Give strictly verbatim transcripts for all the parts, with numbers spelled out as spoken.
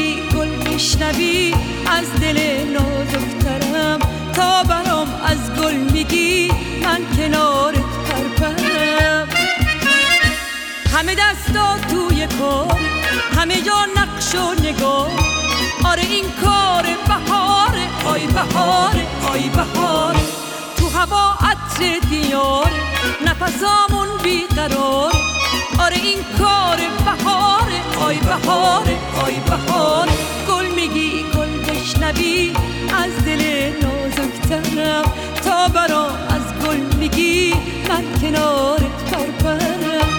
میگی گل بشنوی از دل نازکترم، تا برام از گل میگی من کنارت پرپرم. همه دستا توی کار، همه جا نقش و نگاه، آره این کار بهاره، آی بهاره، آی بهاره. تو هوا عطر دیاره، نفسامون بیقراره، آره این کار بهاره، آی بهاره، آی بهاره. گل میگی گل بشنوی از دل نازکترم، تا برام از گل میگی من کنارت پرپرم.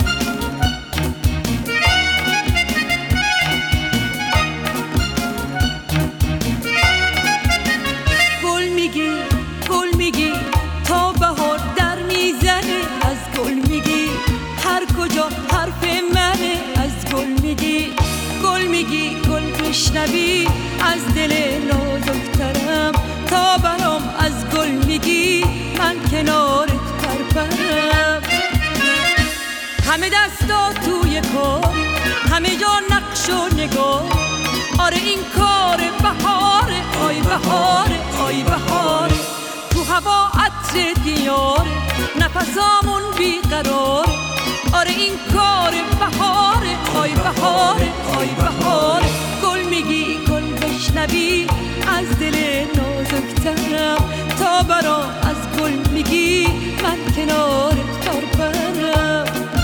گل میگی گل میگی تا بهار در میزنه، از گل میگی هر کجا حرف منه، از گل میگی. گل میگی گل بشنوی از دل نازکترم، تا برام از گل میگی من کنارت پرپرم. همه دستا توی کار، همه جا نقش و نگاه، آره این کار بهاره، آی بهاره، آی بهاره. تو هوا عطر دیاره، نفسامون بیقراره، آره این کار بهاره، آی بهاره، آی بهاره. گل میگی گل بشنوی از دل نازکترم، تا برام از گل میگی من کنارت پرپرم.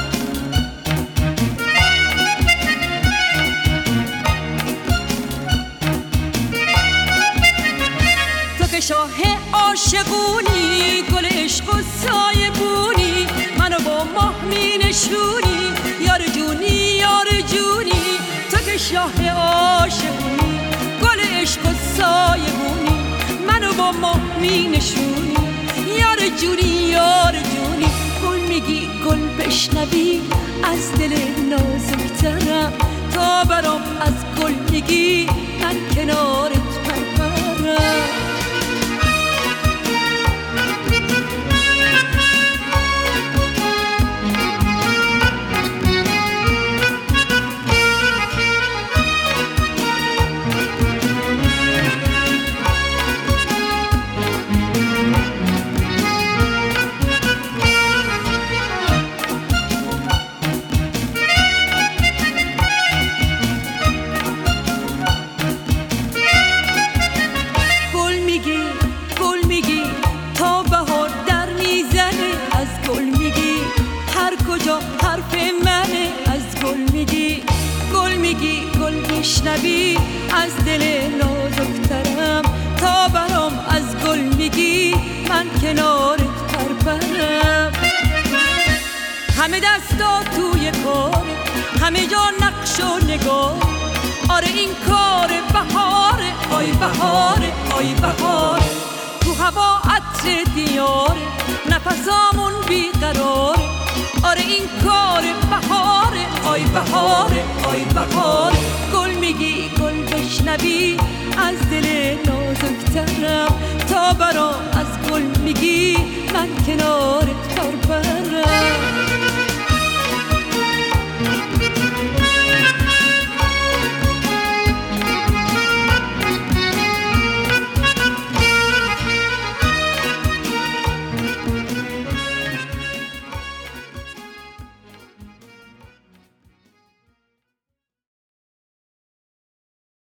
تو که شاه عاشقونی، گل عشق و سایه بونی، منو با ماه می نشونی، یار جونی یار جونی. تو که شاه عاشقونی، گل عشق و سایه بونی، منو با ماه می نشونی، یار جونی یار جونی. گل میگی گل بشنوی از دل نازکترم، تا برام از گل میگی من کنارت پرپرم. حرف منه، از گل میگی. گل میگی گل بشنوی از دل نازکترم، تا برام از گل میگی من کنارت پرپرم. همه دستا توی کار، همه جا نقش و نگاه، آره این کار بهاره، آی بهاره، آی بهاره. تو هوا عطر دیاره، نفسامون بیقراره، آره این کار بهاره، آی بهاره، آی بهاره. گل میگی گل بشنوی از دل نازکترم، تا برام از گل میگی من